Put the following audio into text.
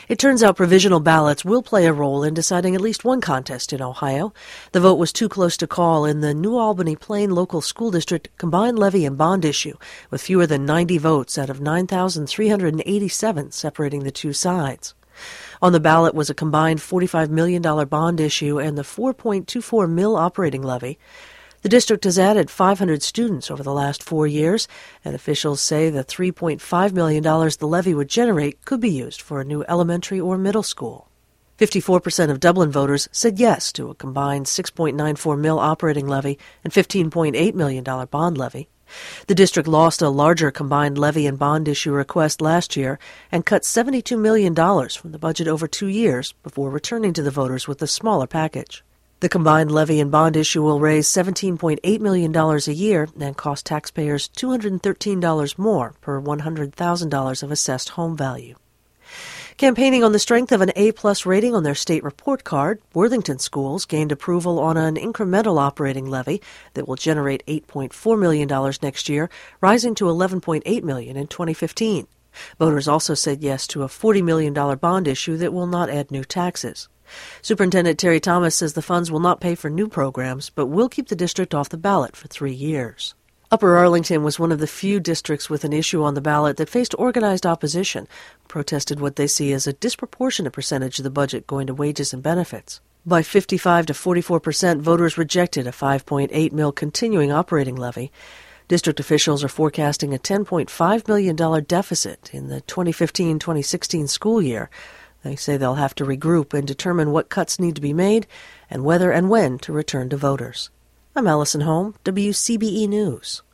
It turns out provisional ballots will play a role in deciding at least one contest in Ohio. The vote was too close to call in the New Albany-Plain Local School District combined levy and bond issue, with fewer than 90 votes out of 9,387 separating the two sides. On the ballot was a combined $45 million bond issue and the $4.24 mil operating levy. The district has added 500 students over the last 4 years, and officials say the $3.5 million the levy would generate could be used for a new elementary or middle school. 54% of Dublin voters said yes to a combined $6.94 mil operating levy and $15.8 million bond levy. The district lost a larger combined levy and bond issue request last year and cut $72 million from the budget over 2 years before returning to the voters with a smaller package. The combined levy and bond issue will raise $17.8 million a year and cost taxpayers $213 more per $100,000 of assessed home value. Campaigning on the strength of an A-plus rating on their state report card, Worthington schools gained approval on an incremental operating levy that will generate $8.4 million next year, rising to $11.8 million in 2015. Voters also said yes to a $40 million bond issue that will not add new taxes. Superintendent Terry Thomas says the funds will not pay for new programs, but will keep the district off the ballot for 3 years. Upper Arlington was one of the few districts with an issue on the ballot that faced organized opposition, protested what they see as a disproportionate percentage of the budget going to wages and benefits. By 55 to 44%, voters rejected a $5.8 mil continuing operating levy. District officials are forecasting a $10.5 million deficit in the 2015-2016 school year. They say they'll have to regroup and determine what cuts need to be made and whether and when to return to voters. I'm Allison Holm, WCBE News.